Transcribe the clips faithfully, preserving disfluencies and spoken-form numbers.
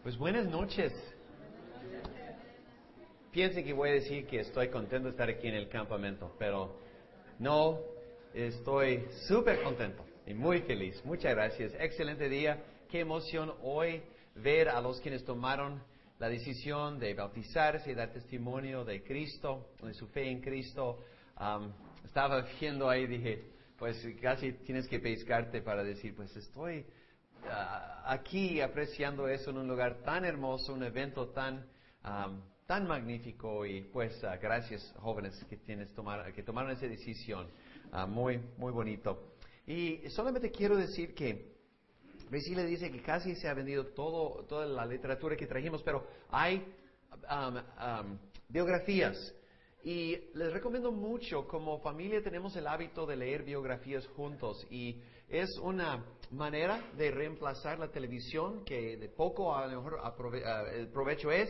Pues buenas noches. Piensen que voy a decir que estoy contento de estar aquí en el campamento, pero no, estoy súper contento y muy feliz. Muchas gracias. Excelente día. Qué emoción hoy ver a los quienes tomaron la decisión de bautizarse y dar testimonio de Cristo, de su fe en Cristo. Um, estaba viendo ahí, dije, pues casi tienes que pescarte para decir, pues estoy uh, aquí apreciando eso en un lugar tan hermoso, un evento tan um, tan magnífico, y pues uh, gracias jóvenes que tienes tomar, que tomaron esa decisión, uh, muy muy bonito. Y solamente quiero decir que Priscila dice que casi se ha vendido todo, toda la literatura que trajimos, pero hay um, um, biografías. Y les recomiendo mucho, como familia tenemos el hábito de leer biografías juntos, y es una manera de reemplazar la televisión, que de poco a lo mejor aprove- uh, el provecho es,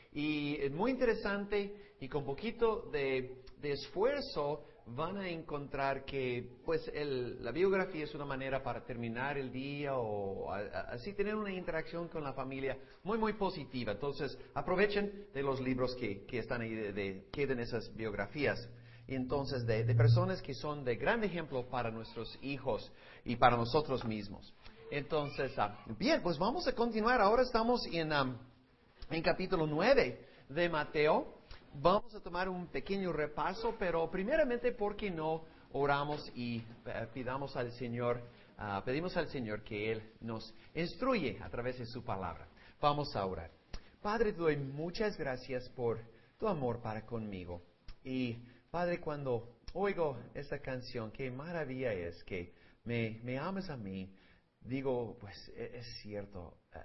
y es muy interesante, y con poquito de, de esfuerzo van a encontrar que pues el, la biografía es una manera para terminar el día o a, a, así tener una interacción con la familia muy muy positiva. Entonces aprovechen de los libros que, que están ahí, de, de, queden esas biografías. Y entonces de, de personas que son de gran ejemplo para nuestros hijos y para nosotros mismos. Entonces, ah, bien, pues vamos a continuar. Ahora estamos en, um, en capítulo nueve de Mateo. Vamos a tomar un pequeño repaso, pero primeramente, ¿por qué no oramos y uh, pidamos al Señor, uh, pedimos al Señor que Él nos instruye a través de su palabra? Vamos a orar. Padre, te doy muchas gracias por tu amor para conmigo. Y Padre, cuando oigo esta canción, qué maravilla es que me, me ames a mí, digo, pues es cierto. Uh,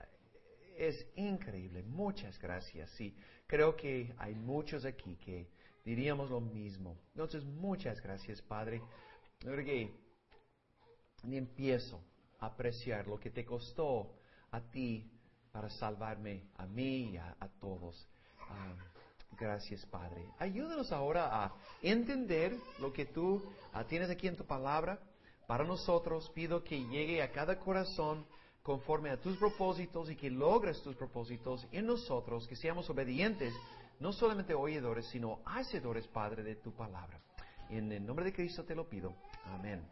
Es increíble, muchas gracias. Sí, creo que hay muchos aquí que diríamos lo mismo. Entonces, muchas gracias, Padre. Porque ni empiezo a apreciar lo que te costó a ti para salvarme a mí y a, a todos. Ah, gracias, Padre. Ayúdanos ahora a entender lo que tú ah, tienes aquí en tu palabra para nosotros. Pido que llegue a cada corazón conforme a tus propósitos y que logres tus propósitos en nosotros, que seamos obedientes, no solamente oidores, sino hacedores, Padre, de tu palabra. En el nombre de Cristo te lo pido. Amén.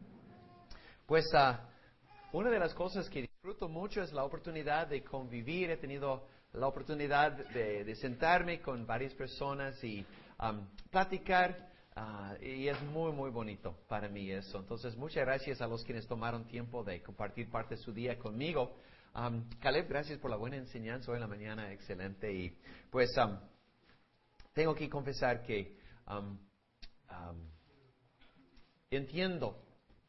Pues uh, una de las cosas que disfruto mucho es la oportunidad de convivir. He tenido la oportunidad de, de sentarme con varias personas y um, platicar. Uh, y es muy, muy bonito para mí eso. Entonces, muchas gracias a los quienes tomaron tiempo de compartir parte de su día conmigo. Um, Caleb, gracias por la buena enseñanza hoy en la mañana, excelente. Y pues um, tengo que confesar que um, um, entiendo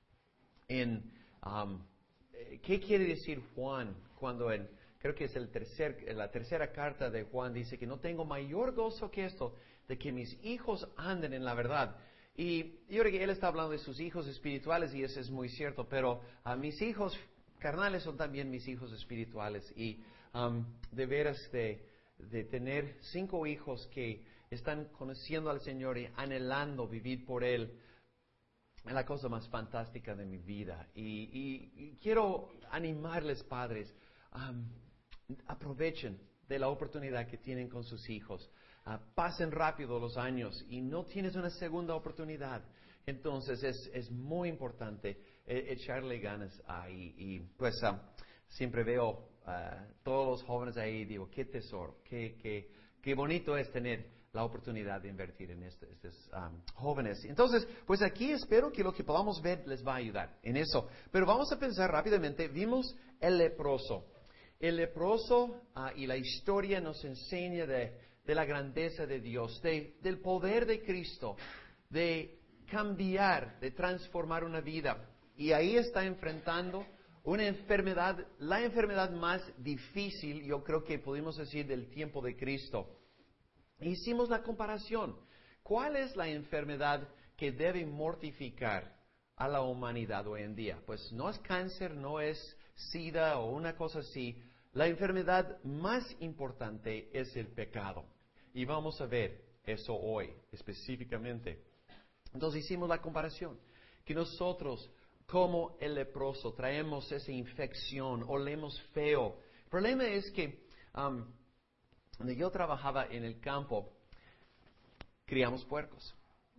en um, qué quiere decir Juan cuando en, creo que es el tercer, la tercera carta de Juan, dice que no tengo mayor gozo que esto, de que mis hijos anden en la verdad. Y yo creo que él está hablando de sus hijos espirituales, y eso es muy cierto, pero a uh, mis hijos carnales son también mis hijos espirituales. Y um, de veras de, de tener cinco hijos que están conociendo al Señor y anhelando vivir por Él, es la cosa más fantástica de mi vida. Y, y, y quiero animarles, padres, um, aprovechen de la oportunidad que tienen con sus hijos. Uh, pasen rápido los años y no tienes una segunda oportunidad. Entonces es, es muy importante eh, echarle ganas ahí. Y pues uh, siempre veo uh, todos los jóvenes ahí y digo, qué tesoro, qué, qué, qué bonito es tener la oportunidad de invertir en estos, estos um, jóvenes. Entonces, pues aquí espero que lo que podamos ver les va a ayudar en eso. Pero vamos a pensar rápidamente. Vimos el leproso. El leproso uh, y la historia nos enseña de, de la grandeza de Dios, de, del poder de Cristo, de cambiar, de transformar una vida. Y ahí está enfrentando una enfermedad, la enfermedad más difícil, yo creo que podemos decir, del tiempo de Cristo. Hicimos la comparación. ¿Cuál es la enfermedad que debe mortificar a la humanidad hoy en día? Pues no es cáncer, no es SIDA o una cosa así. La enfermedad más importante es el pecado. Y vamos a ver eso hoy específicamente. Entonces hicimos la comparación. Que nosotros, como el leproso, traemos esa infección, olemos feo. El problema es que Um, donde yo trabajaba en el campo, criamos puercos.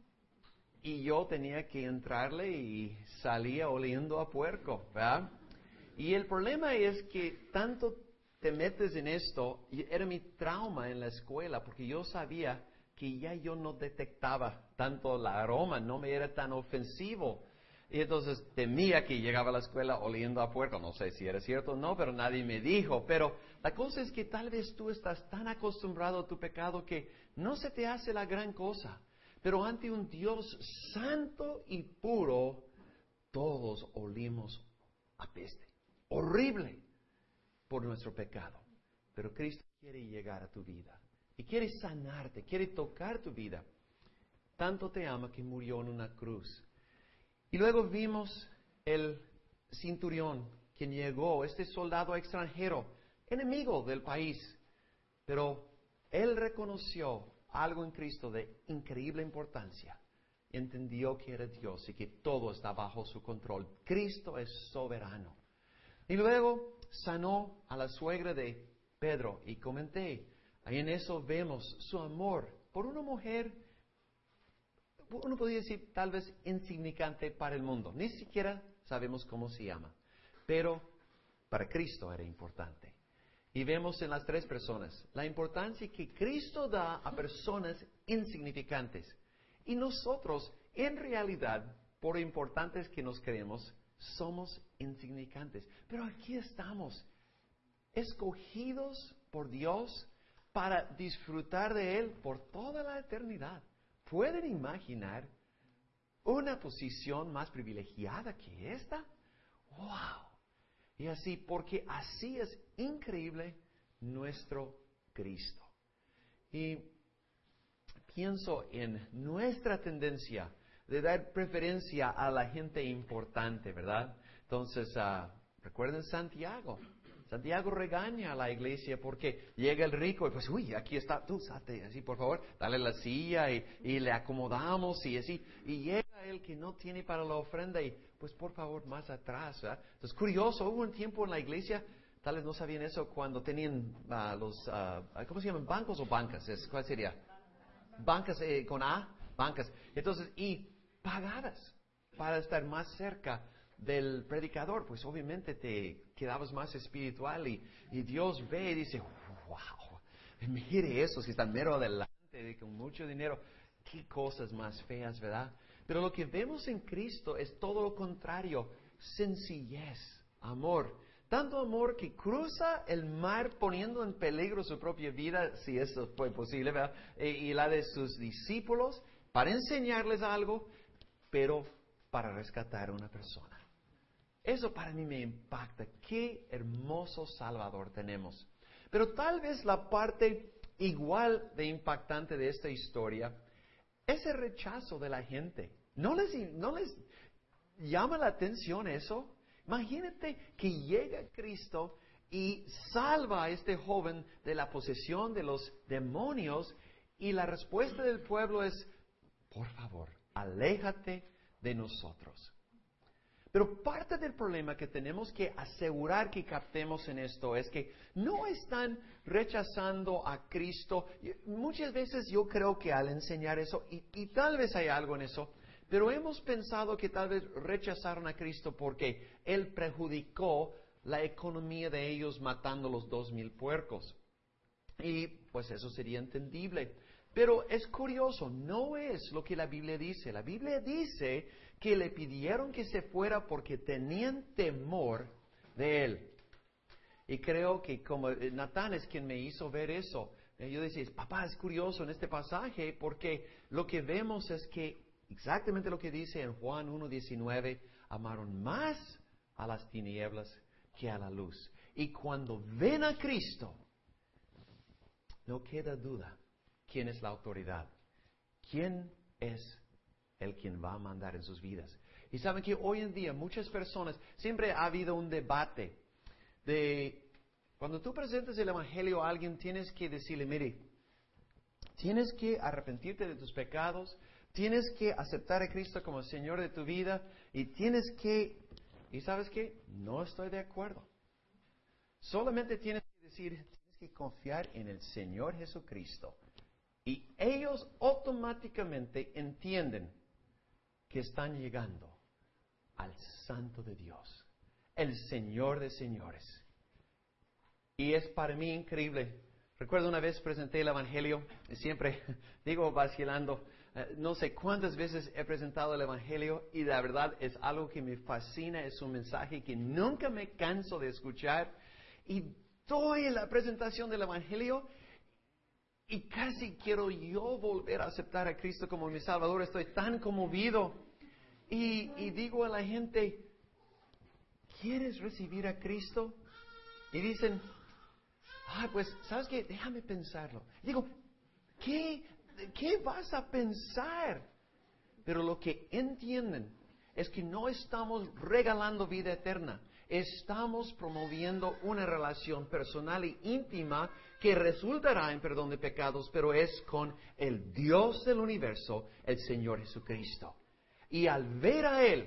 Y yo tenía que entrarle y salía oliendo a puerco, ¿verdad? Y el problema es que tanto te metes en esto, y era mi trauma en la escuela, porque yo sabía que ya yo no detectaba tanto el aroma, no me era tan ofensivo. Y entonces temía que llegaba a la escuela oliendo a puerco. No sé si era cierto o no, pero nadie me dijo. Pero la cosa es que tal vez tú estás tan acostumbrado a tu pecado que no se te hace la gran cosa. Pero ante un Dios santo y puro, todos olimos a peste. Horrible por nuestro pecado. Pero Cristo quiere llegar a tu vida. Y quiere sanarte, quiere tocar tu vida. Tanto te ama que murió en una cruz. Y luego vimos el centurión, quien llegó, este soldado extranjero, enemigo del país. Pero él reconoció algo en Cristo de increíble importancia. Entendió que era Dios y que todo está bajo su control. Cristo es soberano. Y luego sanó a la suegra de Pedro. Y comenté, ahí en eso vemos su amor por una mujer, uno podría decir tal vez insignificante para el mundo. Ni siquiera sabemos cómo se llama. Pero para Cristo era importante. Y vemos en las tres personas la importancia que Cristo da a personas insignificantes. Y nosotros, en realidad, por importantes que nos creemos, somos insignificantes. Pero aquí estamos, escogidos por Dios para disfrutar de Él por toda la eternidad. ¿Pueden imaginar una posición más privilegiada que esta? ¡Wow! Y así, porque así es increíble nuestro Cristo. Y pienso en nuestra tendencia de dar preferencia a la gente importante, ¿verdad? Entonces, uh, recuerden Santiago. Santiago regaña a la iglesia porque llega el rico y pues, uy, aquí está, tú, salte, así por favor, dale la silla y, y le acomodamos y así. Y llega el que no tiene para la ofrenda y pues por favor más atrás, ¿verdad? Entonces, curioso, hubo un tiempo en la iglesia, tal vez no sabían eso, cuando tenían uh, los, uh, ¿cómo se llaman? ¿Bancos o bancas? Es, ¿cuál sería? Bancas eh, con A, bancas. Entonces, y pagadas para estar más cerca del predicador, pues obviamente te quedabas más espiritual y, y Dios ve y dice, wow, mire esos que están mero adelante, con mucho dinero, qué cosas más feas, ¿verdad? Pero lo que vemos en Cristo es todo lo contrario, sencillez, amor, tanto amor que cruza el mar poniendo en peligro su propia vida, si eso fue posible, ¿verdad? Y, y la de sus discípulos, para enseñarles algo, pero para rescatar a una persona. Eso para mí me impacta. Qué hermoso Salvador tenemos. Pero tal vez la parte igual de impactante de esta historia es el rechazo de la gente. ¿No les, no les llama la atención eso? Imagínate que llega Cristo y salva a este joven de la posesión de los demonios y la respuesta del pueblo es, por favor, aléjate de nosotros. Pero parte del problema que tenemos que asegurar que captemos en esto es que no están rechazando a Cristo. Muchas veces yo creo que al enseñar eso, y, y tal vez hay algo en eso, pero hemos pensado que tal vez rechazaron a Cristo porque Él perjudicó la economía de ellos matando los dos mil puercos. Y pues eso sería entendible. Pero es curioso, no es lo que la Biblia dice. La Biblia dice que le pidieron que se fuera porque tenían temor de él. Y creo que como Natán es quien me hizo ver eso. Yo decía, papá, es curioso en este pasaje porque lo que vemos es que exactamente lo que dice en Juan uno diecinueve, amaron más a las tinieblas que a la luz. Y cuando ven a Cristo, no queda duda. ¿Quién es la autoridad? ¿Quién es el quien va a mandar en sus vidas? Y saben que hoy en día muchas personas, siempre ha habido un debate de, cuando tú presentas el Evangelio a alguien, tienes que decirle, mire, tienes que arrepentirte de tus pecados, tienes que aceptar a Cristo como Señor de tu vida, y tienes que, ¿y sabes qué? No estoy de acuerdo. Solamente tienes que decir, tienes que confiar en el Señor Jesucristo. Y ellos automáticamente entienden que están llegando al Santo de Dios, el Señor de señores. Y es para mí increíble. Recuerdo una vez presenté el Evangelio, y siempre digo vacilando, eh, no sé cuántas veces he presentado el Evangelio y la verdad es algo que me fascina, es un mensaje que nunca me canso de escuchar. Y doy la presentación del Evangelio y casi quiero yo volver a aceptar a Cristo como mi Salvador. Estoy tan conmovido. Y, y digo a la gente, ¿quieres recibir a Cristo? Y dicen, ah, pues, ¿sabes qué? Déjame pensarlo. Digo, ¿qué, ¿qué vas a pensar? Pero lo que entienden es que no estamos regalando vida eterna. Estamos promoviendo una relación personal e íntima que resultará en perdón de pecados, pero es con el Dios del universo, el Señor Jesucristo. Y al ver a Él,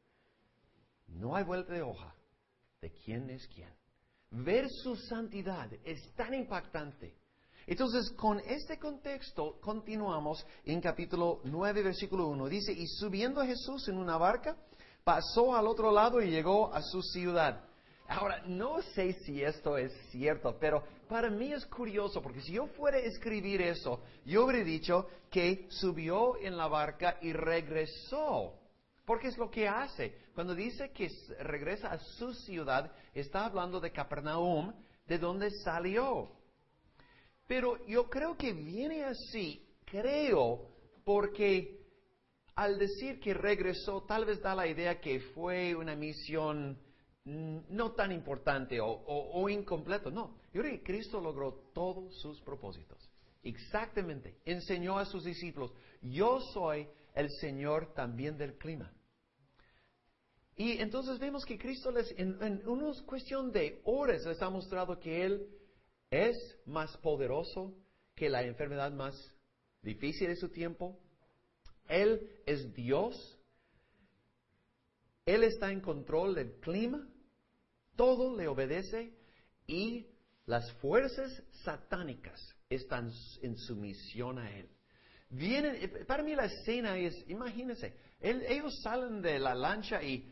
no hay vuelta de hoja de quién es quién. Ver su santidad es tan impactante. Entonces, con este contexto, continuamos en capítulo nueve, versículo uno. Dice, y subiendo a Jesús en una barca, pasó al otro lado y llegó a su ciudad. Ahora, no sé si esto es cierto, pero para mí es curioso, porque si yo fuera a escribir eso, yo habría dicho que subió en la barca y regresó. Porque es lo que hace. Cuando dice que regresa a su ciudad, está hablando de Capernaum, de donde salió. Pero yo creo que viene así, creo, porque al decir que regresó, tal vez da la idea que fue una misión no tan importante o, o, o incompleto. No, yo creo que Cristo logró todos sus propósitos. Exactamente. Enseñó a sus discípulos, yo soy el Señor también del clima. Y entonces vemos que Cristo les, en, en una cuestión de horas les ha mostrado que Él es más poderoso que la enfermedad más difícil de su tiempo. Él es Dios. Él está en control del clima. Todo le obedece y las fuerzas satánicas están en sumisión a Él. Vienen, para mí la escena es, imagínense, él, ellos salen de la lancha y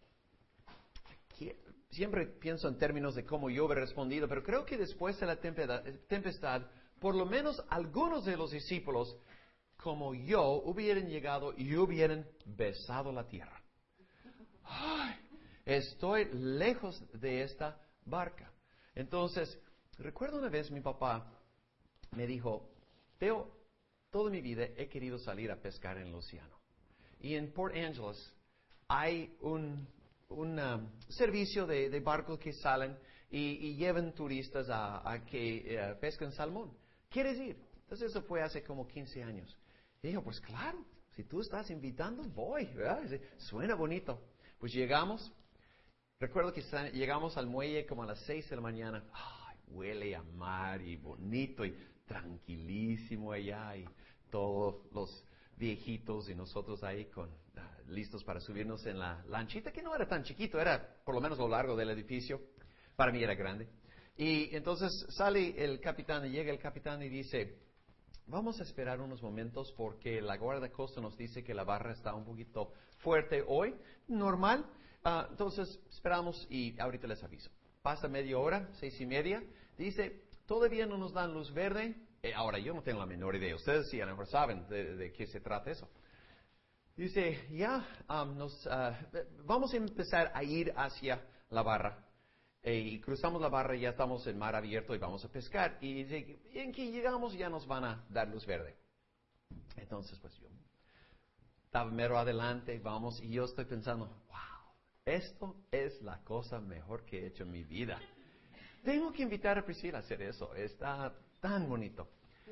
siempre pienso en términos de cómo yo hubiera respondido, pero creo que después de la tempestad, por lo menos algunos de los discípulos, como yo, hubieran llegado y hubieran besado la tierra. ¡Ay! Estoy lejos de esta barca. Entonces, recuerdo una vez mi papá me dijo, Teo, toda mi vida he querido salir a pescar en el océano. Y en Port Angeles hay un, un um, servicio de, de barcos que salen y, y llevan turistas a, a que uh, pesquen salmón. ¿Quieres ir? Entonces eso fue hace como quince años. Y dijo, pues claro, si tú estás invitando, voy, ¿verdad? Suena bonito. Pues llegamos, recuerdo que llegamos al muelle como a las seis de la mañana. Ay, huele a mar y bonito y tranquilísimo allá y todos los viejitos y nosotros ahí con, uh, listos para subirnos en la lanchita, que no era tan chiquito, era por lo menos lo largo del edificio. Para mí era grande. Y entonces sale el capitán y llega el capitán y dice, vamos a esperar unos momentos porque la guardacosta nos dice que la barra está un poquito fuerte hoy, normal. Uh, entonces esperamos y ahorita les aviso. Pasa media hora, seis y media, dice, todavía no nos dan luz verde. Eh, ahora, yo no tengo la menor idea. Ustedes sí a lo mejor saben de, de qué se trata eso. Dice, ya, um, nos, uh, vamos a empezar a ir hacia la barra. Eh, y cruzamos la barra y ya estamos en mar abierto y vamos a pescar. Y dice, en que llegamos ya nos van a dar luz verde. Entonces, pues yo estaba mero adelante, vamos, y yo estoy pensando, wow, esto es la cosa mejor que he hecho en mi vida. Tengo que invitar a Priscila a hacer eso, está tan bonito.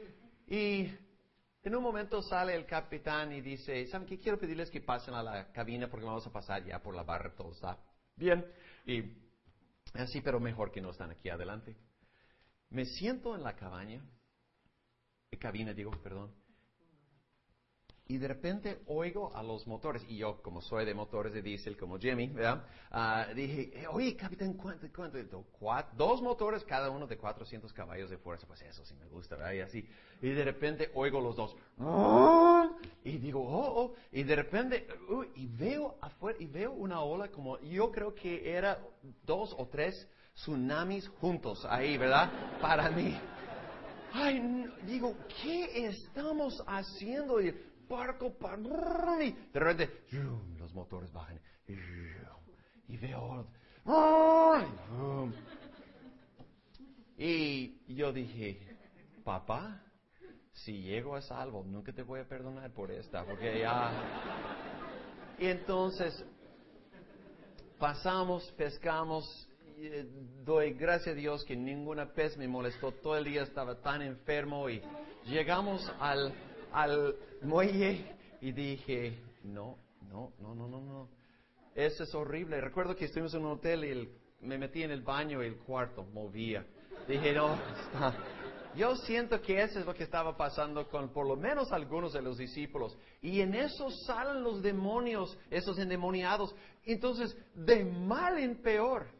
Y en un momento sale el capitán y dice, ¿saben qué? Quiero pedirles que pasen a la cabina porque vamos a pasar ya por la barra, todo está bien. Y así, pero mejor que no están aquí adelante. Me siento en la cabaña, cabina digo, perdón. Y de repente oigo a los motores, y yo, como soy de motores de diésel, como Jimmy, ¿verdad? Uh, dije, oye, capitán, ¿cuánto, cuánto? Cuatro, dos motores, cada uno de cuatrocientos caballos de fuerza, pues eso sí me gusta, ¿verdad? Y así, y de repente oigo los dos, y digo, oh, oh, y de repente, uh, y veo afuera, y veo una ola como, yo creo que era dos o tres tsunamis juntos ahí, ¿verdad? Para mí. Ay, no, digo, ¿qué estamos haciendo? Y el barco, y de repente, los motores bajan, y veo, y yo dije, papá, si llego a salvo, nunca te voy a perdonar por esta, porque ya... Y entonces, pasamos, pescamos. Doy gracias a Dios que ninguna pez me molestó. Todo el día estaba tan enfermo y llegamos al, al muelle y dije, no, no, no, no, no, no. Eso es horrible. Recuerdo que estuvimos en un hotel y el, me metí en el baño y el cuarto movía. Dije, no, está. Yo siento que eso es lo que estaba pasando con por lo menos algunos de los discípulos. Y en eso salen los demonios, esos endemoniados. Entonces, de mal en peor.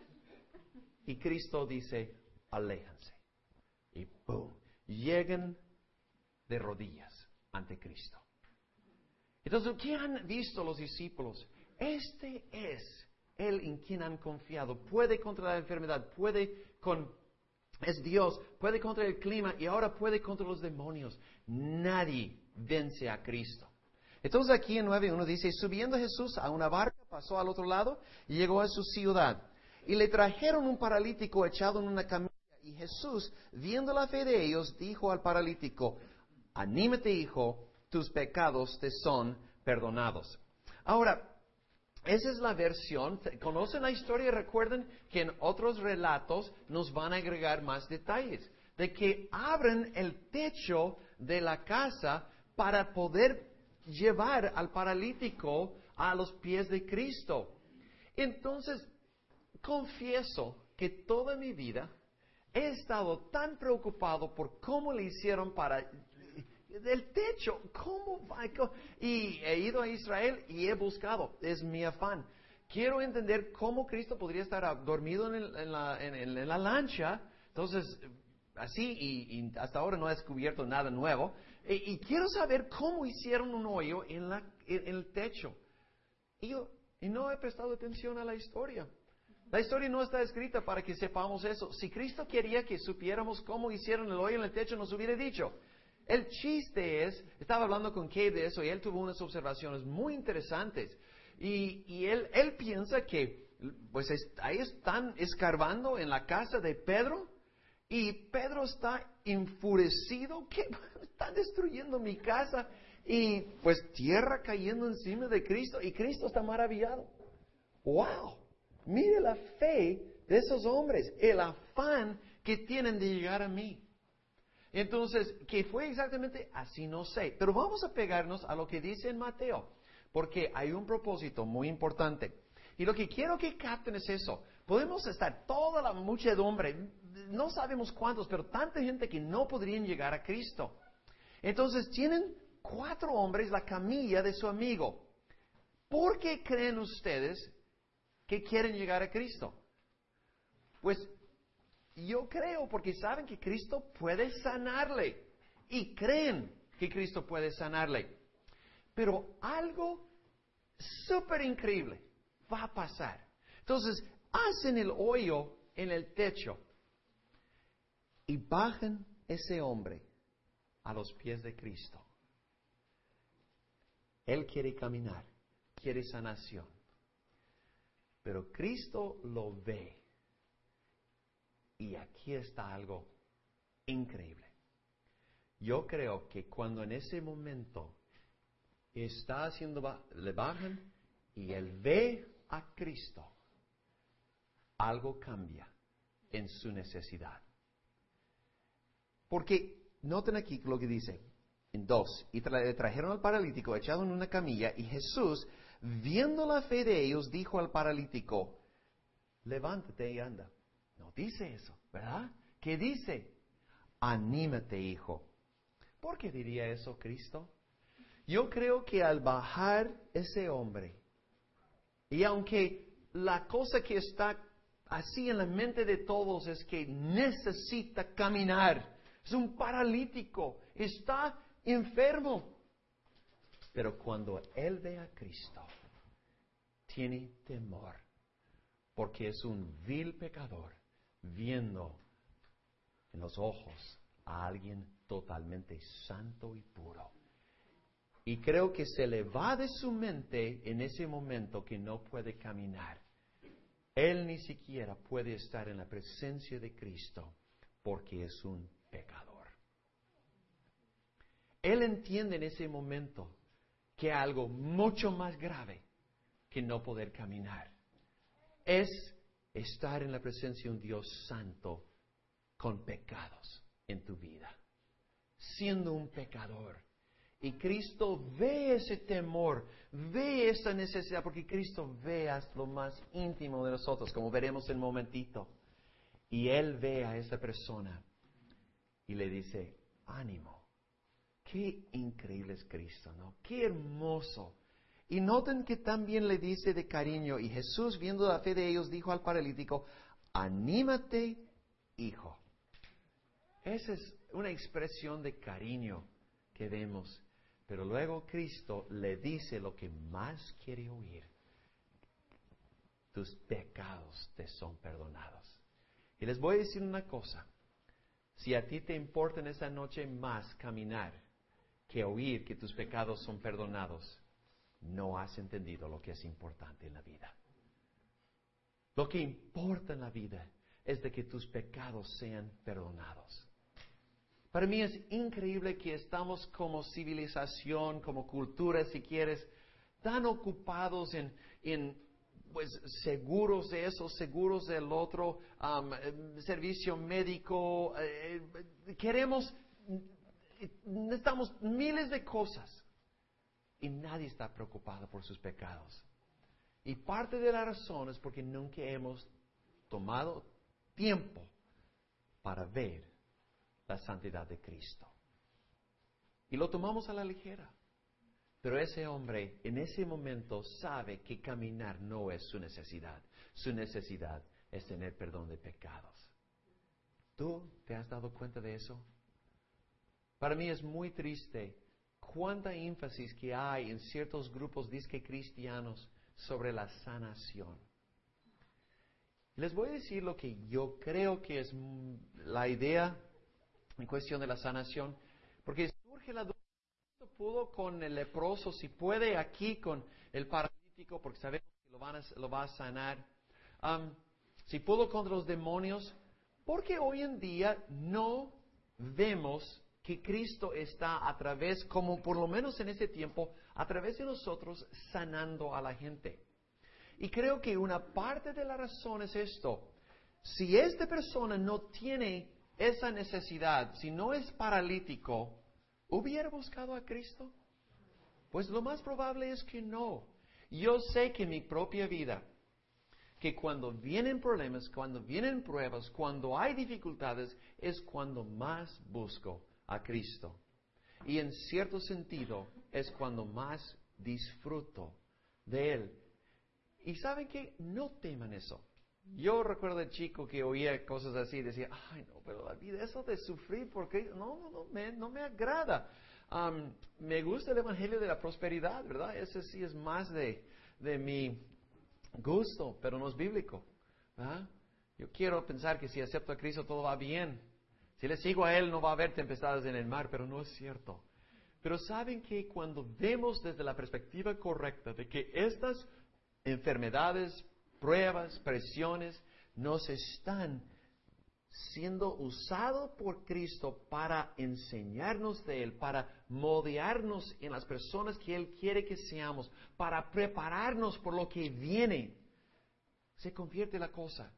Y Cristo dice, aléjanse. Y ¡boom! Llegan de rodillas ante Cristo. Entonces, ¿qué han visto los discípulos? Este es Él en quien han confiado. Puede contra la enfermedad, puede con... Es Dios, puede contra el clima y ahora puede contra los demonios. Nadie vence a Cristo. Entonces aquí en nueve uno dice, subiendo Jesús a una barca, pasó al otro lado y llegó a su ciudad. Y le trajeron un paralítico echado en una camilla. Y Jesús, viendo la fe de ellos, dijo al paralítico, anímate, hijo, tus pecados te son perdonados. Ahora, esa es la versión. ¿Conocen la historia? Recuerden que en otros relatos nos van a agregar más detalles. De que abren el techo de la casa para poder llevar al paralítico a los pies de Cristo. Entonces, confieso que toda mi vida he estado tan preocupado por cómo le hicieron para el techo, cómo va, y he ido a Israel y he buscado, es mi afán. Quiero entender cómo Cristo podría estar dormido en, el, en, la, en, en la lancha, entonces así, y, y hasta ahora no he descubierto nada nuevo, y, y quiero saber cómo hicieron un hoyo en, la, en, en el techo. Y, yo, y no he prestado atención a la historia. La historia no está escrita para que sepamos eso. Si Cristo quería que supiéramos cómo hicieron el hoyo en el techo, nos hubiera dicho. El chiste es, estaba hablando con Kay de eso y él tuvo unas observaciones muy interesantes. Y, y él, él piensa que, pues es, ahí están escarbando en la casa de Pedro y Pedro está enfurecido. ¿Qué? Están destruyendo mi casa. Y pues tierra cayendo encima de Cristo y Cristo está maravillado. ¡Wow! Mire la fe de esos hombres, el afán que tienen de llegar a mí. Entonces, ¿qué fue exactamente? Así no sé. Pero vamos a pegarnos a lo que dice en Mateo, porque hay un propósito muy importante. Y lo que quiero que capten es eso. Podemos estar toda la muchedumbre, no sabemos cuántos, pero tanta gente que no podrían llegar a Cristo. Entonces, tienen cuatro hombres la camilla de su amigo. ¿Por qué creen ustedes que quieren llegar a Cristo? Pues yo creo porque saben que Cristo puede sanarle y creen que Cristo puede sanarle. Pero algo súper increíble va a pasar. Entonces hacen el hoyo en el techo y bajan ese hombre a los pies de Cristo. Él quiere caminar, quiere sanación. Pero Cristo lo ve. Y aquí está algo increíble. Yo creo que cuando en ese momento está haciendo, le bajan y él ve a Cristo, algo cambia en su necesidad. Porque noten aquí lo que dice en dos, y tra- le trajeron al paralítico echado en una camilla y Jesús, viendo la fe de ellos, dijo al paralítico, levántate y anda. No dice eso, ¿verdad? ¿Qué dice? Anímate, hijo. ¿Por qué diría eso Cristo? Yo creo que al bajar ese hombre, y aunque la cosa que está así en la mente de todos es que necesita caminar, es un paralítico, está enfermo. Pero cuando él ve a Cristo, tiene temor, porque es un vil pecador viendo en los ojos a alguien totalmente santo y puro. Y creo que se le va de su mente en ese momento que no puede caminar. Él ni siquiera puede estar en la presencia de Cristo porque es un pecador. Él entiende en ese momento que hay algo mucho más grave que no poder caminar. Es estar en la presencia de un Dios santo con pecados en tu vida, siendo un pecador. Y Cristo ve ese temor, ve esa necesidad, porque Cristo ve hasta lo más íntimo de nosotros, como veremos en un momentito. Y Él ve a esa persona y le dice, ánimo. Qué increíble es Cristo, ¿no? Qué hermoso. Y noten que también le dice de cariño, y Jesús, viendo la fe de ellos, dijo al paralítico, anímate, hijo. Esa es una expresión de cariño que vemos. Pero luego Cristo le dice lo que más quiere oír. Tus pecados te son perdonados. Y les voy a decir una cosa. Si a ti te importa en esa noche más caminar que oír que tus pecados son perdonados, no has entendido lo que es importante en la vida. Lo que importa en la vida es de que tus pecados sean perdonados. Para mí es increíble que estamos como civilización, como cultura, si quieres, tan ocupados en, en pues, seguros de eso, seguros del otro, um, servicio médico. Eh, queremos, necesitamos miles de cosas y nadie está preocupado por sus pecados. Y parte de la razón es porque nunca hemos tomado tiempo para ver la santidad de Cristo. Y lo tomamos a la ligera. Pero ese hombre en ese momento sabe que caminar no es su necesidad. Su necesidad es tener perdón de pecados. ¿Tú te has dado cuenta de eso? Para mí es muy triste cuánta énfasis que hay en ciertos grupos disque cristianos sobre la sanación. Les voy a decir lo que yo creo que es la idea en cuestión de la sanación, porque surge la duda, si pudo con el leproso, si puede aquí con el paralítico, porque sabemos que lo, van a, lo va a sanar, um, si pudo contra los demonios, porque hoy en día no vemos que Cristo está a través, como por lo menos en ese tiempo, a través de nosotros sanando a la gente. Y creo que una parte de la razón es esto. Si esta persona no tiene esa necesidad, si no es paralítico, ¿hubiera buscado a Cristo? Pues lo más probable es que no. Yo sé que en mi propia vida, que cuando vienen problemas, cuando vienen pruebas, cuando hay dificultades, es cuando más busco a Cristo. Y en cierto sentido, es cuando más disfruto de Él. Y ¿saben qué? No teman eso. Yo recuerdo de chico que oía cosas así y decía, ay no, pero la vida, eso de sufrir, porque no, no, no, me, no me agrada. Um, me gusta el evangelio de la prosperidad, ¿verdad? Ese sí es más de, de mi gusto, pero no es bíblico, ¿verdad? Yo quiero pensar que si acepto a Cristo todo va bien. Si le sigo a Él no va a haber tempestades en el mar, pero no es cierto. Pero saben que cuando vemos desde la perspectiva correcta de que estas enfermedades, pruebas, presiones, nos están siendo usados por Cristo para enseñarnos de Él, para moldearnos en las personas que Él quiere que seamos, para prepararnos por lo que viene, se convierte la cosa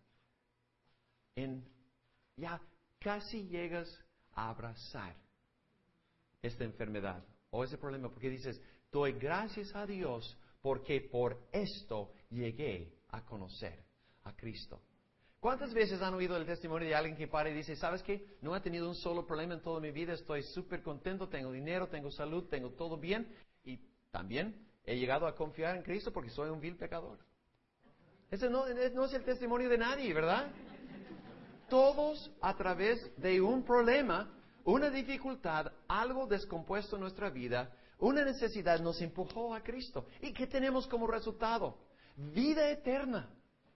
en, ya casi llegas a abrazar esta enfermedad o ese problema, porque dices, doy gracias a Dios porque por esto llegué a conocer a Cristo. ¿Cuántas veces han oído el testimonio de alguien que para y dice, ¿sabes qué? No he tenido un solo problema en toda mi vida, estoy súper contento, tengo dinero, tengo salud, tengo todo bien. Y también he llegado a confiar en Cristo porque soy un vil pecador. Ese no, no es el testimonio de nadie, ¿verdad? Todos a través de un problema, una dificultad, algo descompuesto en nuestra vida, una necesidad nos empujó a Cristo. ¿Y qué tenemos como resultado? Vida eterna.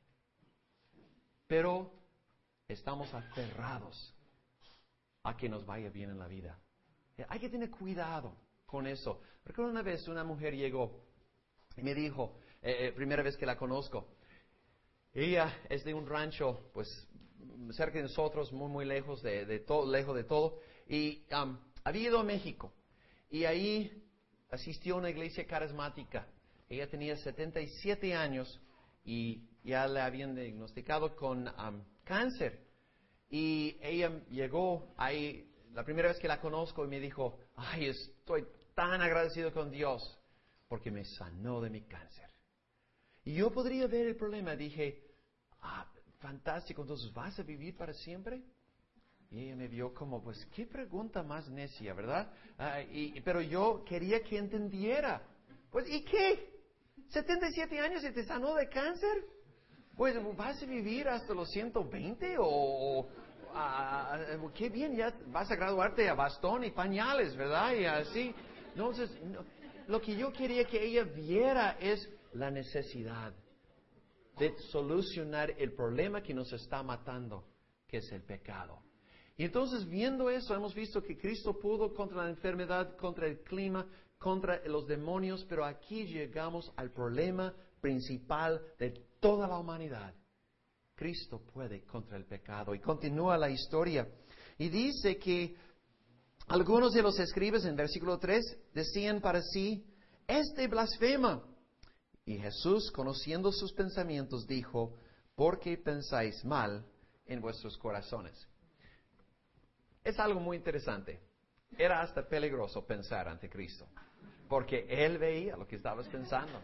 Pero estamos aferrados a que nos vaya bien en la vida. Hay que tener cuidado con eso. Recuerdo una vez una mujer llegó y me dijo, eh, eh, primera vez que la conozco, ella es de un rancho, pues, cerca de nosotros, muy, muy lejos de, de todo, lejos de todo, y um, había ido a México, y ahí asistió a una iglesia carismática. Ella tenía setenta y siete años, y ya le habían diagnosticado con um, cáncer, y ella llegó ahí, la primera vez que la conozco, y me dijo, ay, estoy tan agradecido con Dios, porque me sanó de mi cáncer. Y yo podría ver el problema. Dije, ah, fantástico, entonces ¿vas a vivir para siempre? Y ella me vio como, pues, qué pregunta más necia, ¿verdad? Ah, y, pero yo quería que entendiera. Pues, ¿y qué? ¿setenta y siete años y te sanó de cáncer? Pues, ¿vas a vivir hasta los ciento veinte? O, ah, qué bien, ya vas a graduarte a bastón y pañales, ¿verdad? Y así. Entonces, no, lo que yo quería que ella viera es la necesidad de solucionar el problema que nos está matando, que es el pecado. Y entonces, viendo eso, hemos visto que Cristo pudo contra la enfermedad, contra el clima, contra los demonios, pero aquí llegamos al problema principal de toda la humanidad. Cristo puede contra el pecado. Y continúa la historia. Y dice que algunos de los escribas en versículo tres decían para sí, este blasfema. Y Jesús, conociendo sus pensamientos, dijo, ¿por qué pensáis mal en vuestros corazones? Es algo muy interesante. Era hasta peligroso pensar ante Cristo, porque Él veía lo que estabas pensando.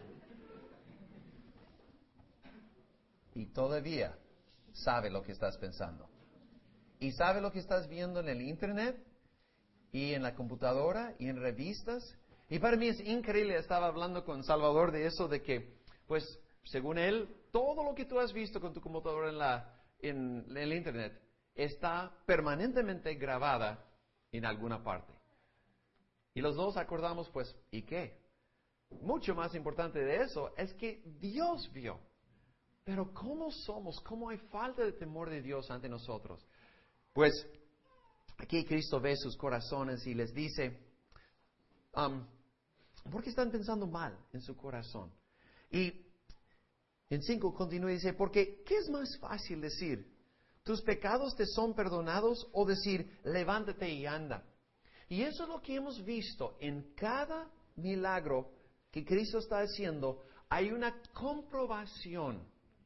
Y todavía sabe lo que estás pensando. Y sabe lo que estás viendo en el Internet, y en la computadora, y en revistas. Y para mí es increíble, estaba hablando con Salvador de eso, de que, pues, según él, todo lo que tú has visto con tu computadora en, la, en, en el Internet está permanentemente grabada en alguna parte. Y los dos acordamos, pues, ¿y qué? Mucho más importante de eso es que Dios vio. Pero ¿cómo somos? ¿Cómo hay falta de temor de Dios ante nosotros? Pues, aquí Cristo ve sus corazones y les dice, um, ¿por qué están pensando mal en su corazón? Y en cinco continúa y dice, porque ¿qué es más fácil decir? ¿Tus pecados te son perdonados? O decir, levántate y anda. Y eso es lo que hemos visto en cada milagro que Cristo está haciendo. Hay una comprobación.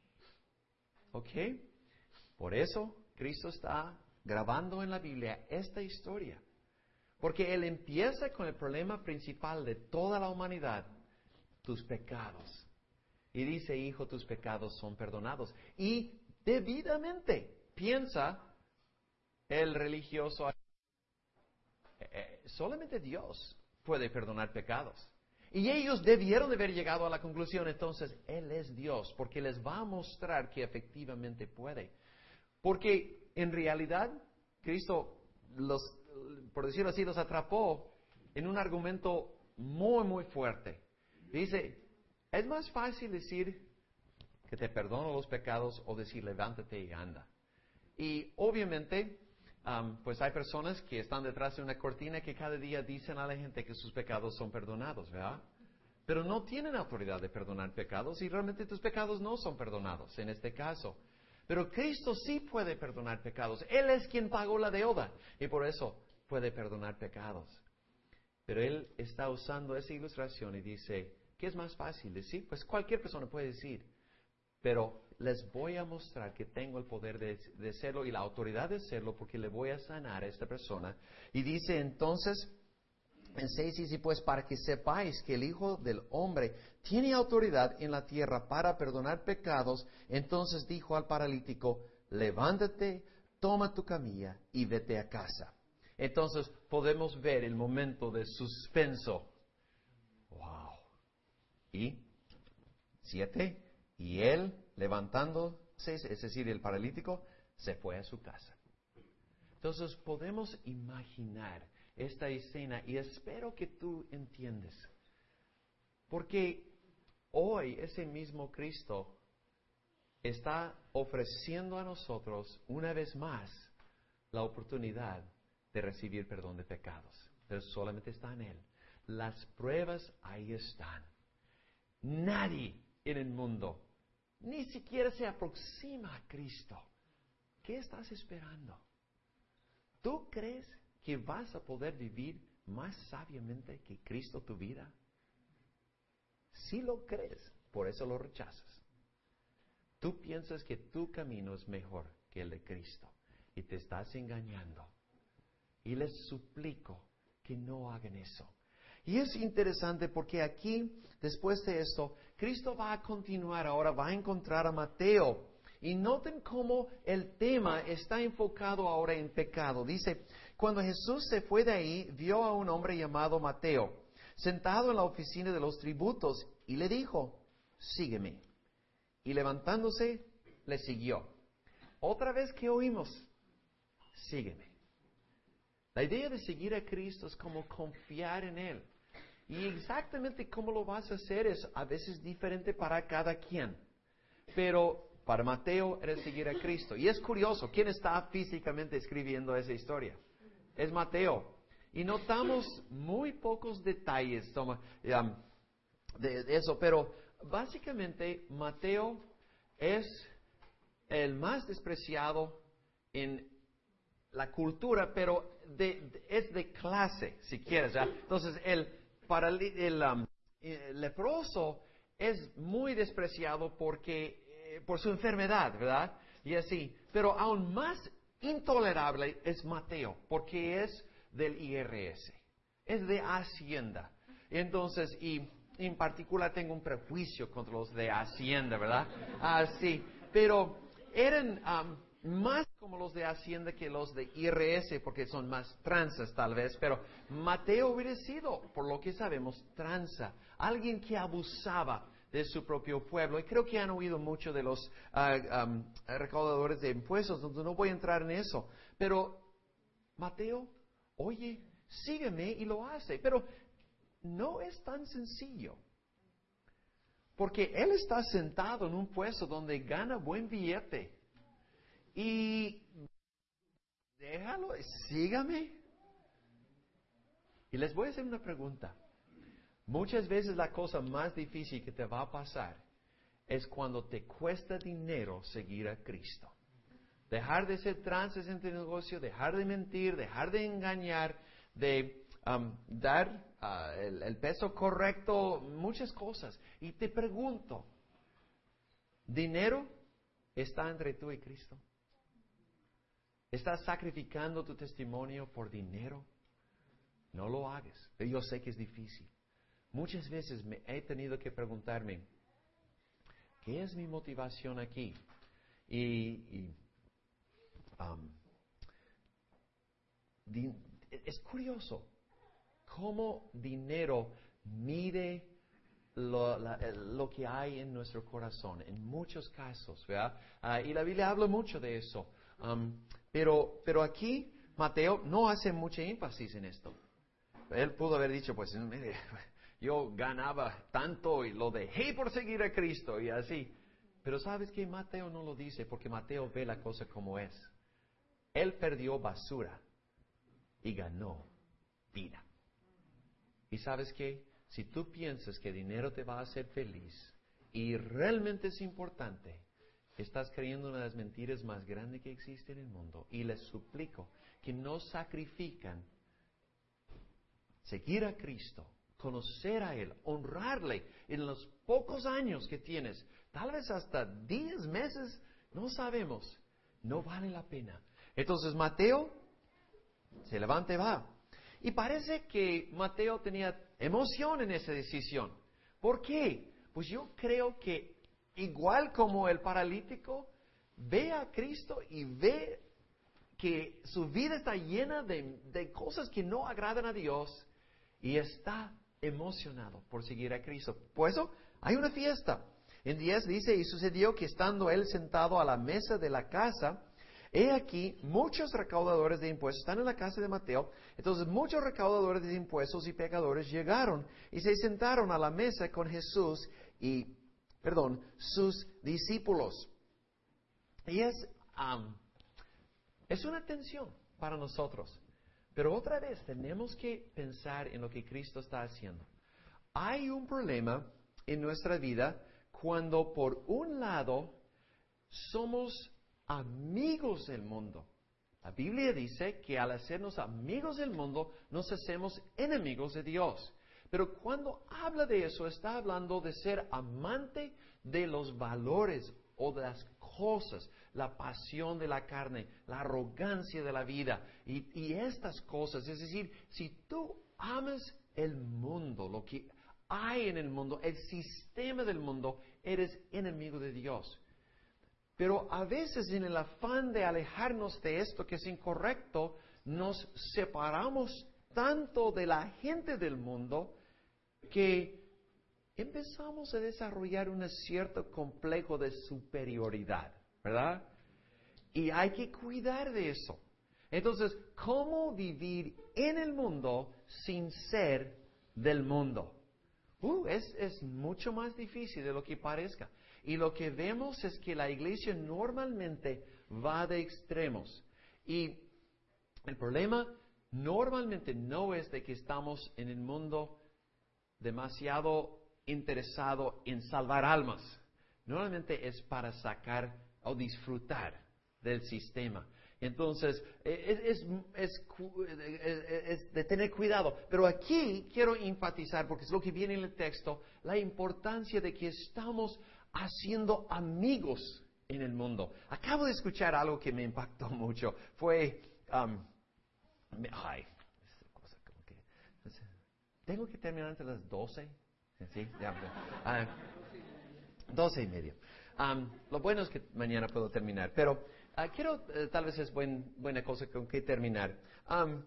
¿Ok? Por eso Cristo está grabando en la Biblia esta historia. Porque Él empieza con el problema principal de toda la humanidad, tus pecados. Y dice, hijo, tus pecados son perdonados. Y debidamente piensa el religioso, eh, eh, solamente Dios puede perdonar pecados. Y ellos debieron de haber llegado a la conclusión, entonces, Él es Dios, porque les va a mostrar que efectivamente puede. Porque en realidad, Cristo los, por decirlo así, los atrapó en un argumento muy, muy fuerte. Dice, es más fácil decir que te perdono los pecados o decir levántate y anda. Y obviamente, um, pues hay personas que están detrás de una cortina que cada día dicen a la gente que sus pecados son perdonados, ¿verdad? Pero no tienen autoridad de perdonar pecados y realmente tus pecados no son perdonados en este caso. Pero Cristo sí puede perdonar pecados. Él es quien pagó la deuda y por eso puede perdonar pecados. Pero Él está usando esa ilustración y dice, ¿qué es más fácil decir? Pues cualquier persona puede decir, pero les voy a mostrar que tengo el poder de, de hacerlo y la autoridad de hacerlo porque le voy a sanar a esta persona. Y dice entonces, en seis dice, pues para que sepáis que el Hijo del Hombre tiene autoridad en la tierra para perdonar pecados, entonces dijo al paralítico, levántate, toma tu camilla y vete a casa. Entonces podemos ver el momento de suspenso. Y siete, y él levantándose, es decir, el paralítico, se fue a su casa. Entonces podemos imaginar esta escena y espero que tú entiendes. Porque hoy ese mismo Cristo está ofreciendo a nosotros una vez más la oportunidad de recibir perdón de pecados. Pero solamente está en Él. Las pruebas ahí están. Nadie en el mundo ni siquiera se aproxima a Cristo. ¿Qué estás esperando? ¿Tú crees que vas a poder vivir más sabiamente que Cristo tu vida? Si lo crees, por eso lo rechazas. Tú piensas que tu camino es mejor que el de Cristo y te estás engañando. Y les suplico que no hagan eso. Y es interesante porque aquí, después de esto, Cristo va a continuar ahora, va a encontrar a Mateo. Y noten cómo el tema está enfocado ahora en pecado. Dice, cuando Jesús se fue de ahí, vio a un hombre llamado Mateo, sentado en la oficina de los tributos, y le dijo, sígueme. Y levantándose, le siguió. Otra vez que oímos, sígueme. La idea de seguir a Cristo es como confiar en Él. Y exactamente cómo lo vas a hacer es a veces diferente para cada quien. Pero para Mateo era seguir a Cristo. Y es curioso, ¿quién está físicamente escribiendo esa historia? Es Mateo. Y notamos muy pocos detalles toma, um, de, de eso, pero básicamente Mateo es el más despreciado en la cultura, pero de, de, es de clase, si quieres. ¿verdad? Entonces, el, para el, el, um, el leproso es muy despreciado porque, eh, por su enfermedad, ¿verdad? Y así. Pero aún más intolerable es Mateo, porque es del I R S, es de Hacienda. Entonces, y en particular tengo un prejuicio contra los de Hacienda, ¿verdad? Ah, sí, pero eran um, más como los de Hacienda que los de I R S, porque son más tranzas tal vez, pero Mateo hubiera sido, por lo que sabemos, tranza, alguien que abusaba de su propio pueblo. Y creo que han oído mucho de los uh, um, recaudadores de impuestos, entonces no voy a entrar en eso. Pero Mateo, oye, sígueme, y lo hace. Pero no es tan sencillo. Porque él está sentado en un puesto donde gana buen billete. Y déjalo, sígame. Y les voy a hacer una pregunta. Muchas veces la cosa más difícil que te va a pasar es cuando te cuesta dinero seguir a Cristo. Dejar de ser trances en tu negocio, dejar de mentir, dejar de engañar, de um, dar uh, el, el peso correcto, muchas cosas. Y te pregunto, ¿dinero está entre tú y Cristo? ¿Estás sacrificando tu testimonio por dinero? No lo hagas. Yo sé que es difícil. Muchas veces me he tenido que preguntarme, ¿qué es mi motivación aquí? Y, y um, di, es curioso cómo dinero mide lo, la, lo que hay en nuestro corazón, en muchos casos, ¿verdad? Uh, y la Biblia habla mucho de eso. Um, pero, pero aquí Mateo no hace mucho énfasis en esto. Él pudo haber dicho, pues, mire, yo ganaba tanto y lo dejé por seguir a Cristo y así. Pero ¿sabes qué? Mateo no lo dice porque Mateo ve la cosa como es. Él perdió basura y ganó vida. ¿Y sabes qué? Si tú piensas que dinero te va a hacer feliz y realmente es importante, estás creyendo una de las mentiras más grandes que existe en el mundo. Y les suplico que no sacrifican seguir a Cristo, conocer a Él, honrarle en los pocos años que tienes, tal vez hasta diez meses, no sabemos, no vale la pena. Entonces Mateo se levanta y va. Y parece que Mateo tenía emoción en esa decisión. ¿Por qué? Pues yo creo que igual como el paralítico, ve a Cristo y ve que su vida está llena de, de cosas que no agradan a Dios y está emocionado por seguir a Cristo. Por eso hay una fiesta. En diez dice, y sucedió que estando él sentado a la mesa de la casa, he aquí muchos recaudadores de impuestos, están en la casa de Mateo, entonces muchos recaudadores de impuestos y pecadores llegaron y se sentaron a la mesa con Jesús y, perdón, sus discípulos. Y es, um, es una tensión para nosotros. Pero otra vez tenemos que pensar en lo que Cristo está haciendo. Hay un problema en nuestra vida cuando por un lado somos amigos del mundo. La Biblia dice que al hacernos amigos del mundo nos hacemos enemigos de Dios. Pero cuando habla de eso está hablando de ser amante de los valores o de las cosas, la pasión de la carne, la arrogancia de la vida y, y estas cosas. Es decir, si tú amas el mundo, lo que hay en el mundo, el sistema del mundo, eres enemigo de Dios. Pero a veces en el afán de alejarnos de esto que es incorrecto, nos separamos tanto de la gente del mundo que empezamos a desarrollar un cierto complejo de superioridad, ¿verdad? Y hay que cuidar de eso. Entonces, ¿cómo vivir en el mundo sin ser del mundo? Uh, es, es mucho más difícil de lo que parezca. Y lo que vemos es que la iglesia normalmente va de extremos. Y el problema normalmente no es de que estamos en el mundo demasiado interesado en salvar almas. Normalmente es para sacar o disfrutar del sistema. Entonces, es, es, es, es, de tener cuidado. Pero aquí quiero enfatizar, porque es lo que viene en el texto, la importancia de que estamos haciendo amigos en el mundo. Acabo de escuchar algo que me impactó mucho. Fue, um, ay, esa cosa como que, tengo que terminar antes de las doce. ¿Sí? Ya, uh, doce y media. Um, lo bueno es que mañana puedo terminar, pero uh, quiero, uh, tal vez es buen, buena cosa con que terminar. Um,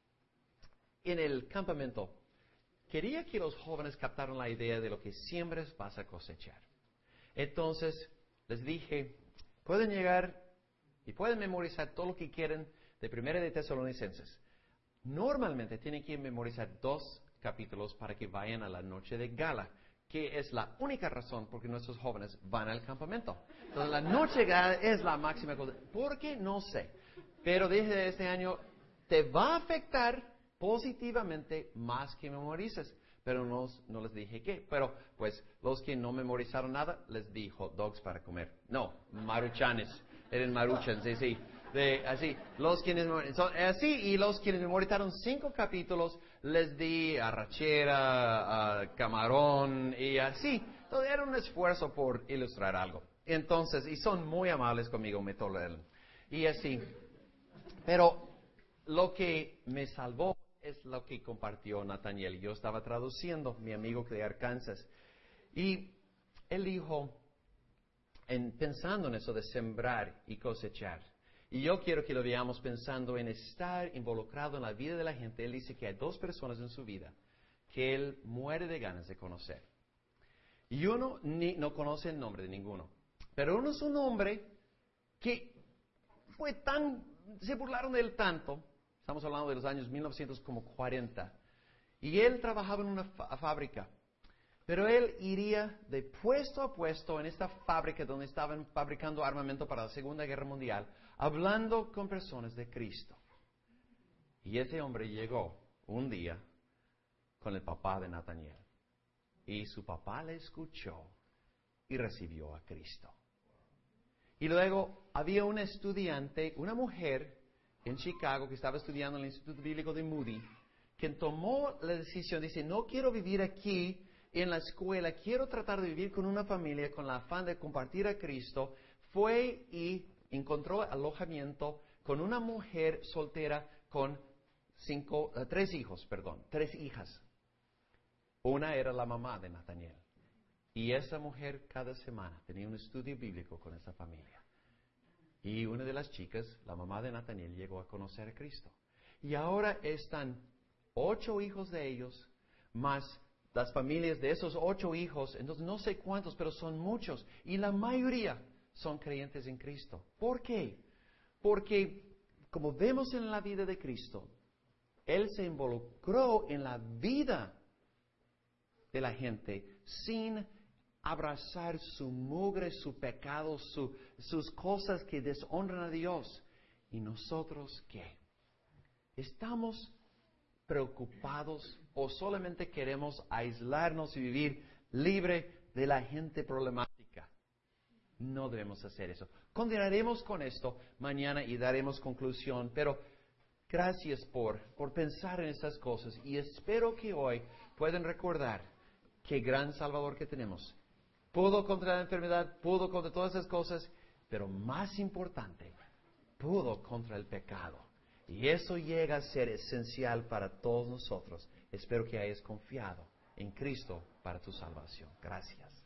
en el campamento, quería que los jóvenes captaran la idea de lo que siembres vas a cosechar. Entonces, les dije, pueden llegar y pueden memorizar todo lo que quieren de Primera de Tesalonicenses. Normalmente tienen que memorizar dos capítulos para que vayan a la noche de gala, que es la única razón por que nuestros jóvenes van al campamento. Entonces, la noche de gala es la máxima cosa. ¿Por qué? No sé. Pero desde este año te va a afectar positivamente más que memorices. Pero no, no les dije qué. Pero, pues, los que no memorizaron nada, les di hot dogs para comer. No, maruchanes. Eran maruchans, sí, sí. De, así, los quienes, son, así, y los quienes memorizaron cinco capítulos, les di arrachera, a camarón, y así. Entonces, era un esfuerzo por ilustrar algo. Entonces, y son muy amables conmigo, me toleran. Y así. Pero, lo que me salvó es lo que compartió Nathaniel. Yo estaba traduciendo, mi amigo de Arkansas. Y él dijo, en, pensando en eso de sembrar y cosechar, y yo quiero que lo veamos pensando en estar involucrado en la vida de la gente. Él dice que hay dos personas en su vida que él muere de ganas de conocer. Y uno ni, no conoce el nombre de ninguno. Pero uno es un hombre que fue tan, se burlaron de él tanto. Estamos hablando de los años mil novecientos cuarenta. Y él trabajaba en una fa- fábrica. Pero él iría de puesto a puesto en esta fábrica donde estaban fabricando armamento para la Segunda Guerra Mundial, hablando con personas de Cristo. Y ese hombre llegó un día con el papá de Nathaniel. Y su papá le escuchó y recibió a Cristo. Y luego había una estudiante, una mujer en Chicago que estaba estudiando en el Instituto Bíblico de Moody, que tomó la decisión, dice, no quiero vivir aquí en la escuela, quiero tratar de vivir con una familia con la afán de compartir a Cristo. Fue y encontró alojamiento con una mujer soltera con cinco, uh, tres hijos, perdón, tres hijas. Una era la mamá de Nathaniel. Y esa mujer cada semana tenía un estudio bíblico con esa familia. Y una de las chicas, la mamá de Nathaniel, llegó a conocer a Cristo. Y ahora están ocho hijos de ellos, más las familias de esos ocho hijos, entonces no sé cuántos, pero son muchos, y la mayoría son creyentes en Cristo. ¿Por qué? Porque, como vemos en la vida de Cristo, Él se involucró en la vida de la gente sin abrazar su mugre, su pecado, su, sus cosas que deshonran a Dios. ¿Y nosotros qué? ¿Estamos preocupados o solamente queremos aislarnos y vivir libre de la gente problemática? No debemos hacer eso. Continuaremos con esto mañana y daremos conclusión, pero gracias por, por pensar en estas cosas y espero que hoy puedan recordar qué gran Salvador que tenemos. Pudo contra la enfermedad, pudo contra todas esas cosas, pero más importante, pudo contra el pecado. Y eso llega a ser esencial para todos nosotros. Espero que hayas confiado en Cristo para tu salvación. Gracias.